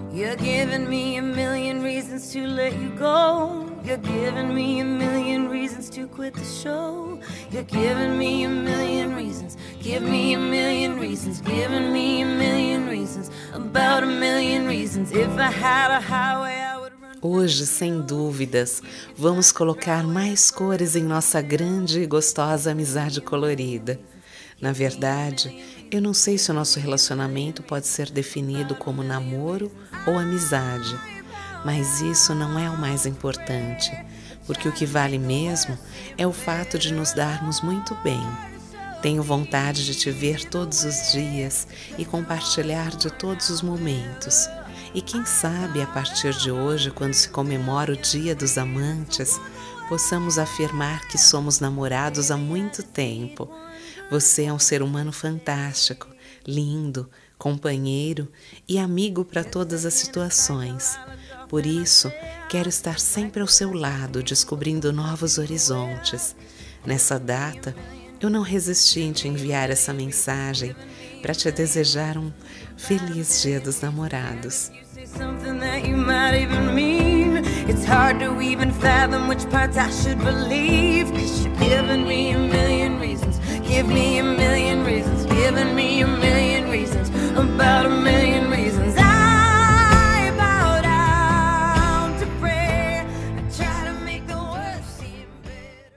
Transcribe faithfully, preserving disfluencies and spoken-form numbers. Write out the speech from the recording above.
You're giving me a million reasons to let you go. You're giving me a million reasons to quit the show. You're giving me a million reasons. Give me a million reasons. Giving me a million reasons. About a million reasons. If I had a highway, I would run. Hoje, sem dúvidas, vamos colocar mais cores em nossa grande e gostosa amizade colorida. Na verdade, eu não sei se o nosso relacionamento pode ser definido como namoro ou amizade, mas isso não é o mais importante, porque o que vale mesmo é o fato de nos darmos muito bem. Tenho vontade de te ver todos os dias e compartilhar de todos os momentos. E quem sabe, a partir de hoje, quando se comemora o Dia dos Amantes, possamos afirmar que somos namorados há muito tempo. Você é um ser humano fantástico, lindo, companheiro e amigo para todas as situações. Por isso, quero estar sempre ao seu lado, descobrindo novos horizontes. Nessa data, eu não resisti em te enviar essa mensagem para te desejar um feliz Dia dos Namorados. It's hard to even fathom which parts I should believe. 'Cause you're giving me a million reasons. Give me a million reasons. Giving me a million reasons. About a million